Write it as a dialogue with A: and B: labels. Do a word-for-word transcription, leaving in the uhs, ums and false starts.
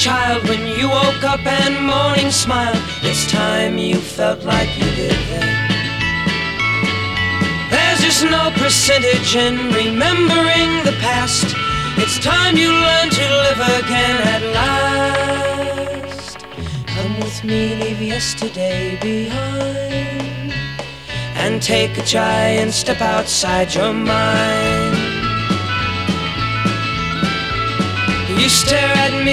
A: child when you woke up and morning smiled. It's time you felt like you did then. There's just no percentage in remembering the past. It's time you learn to live again at last. Come with me, leave yesterday behind, and take a giant step outside your mind. You stare at me